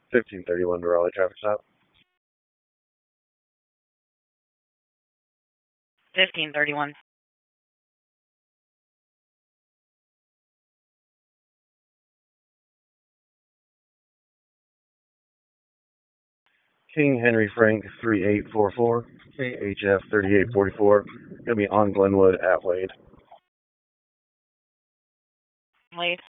1531 to Raleigh traffic stop. 1531. King Henry Frank 3844, KHF 3844, going to be on Glenwood at Wade. Wade.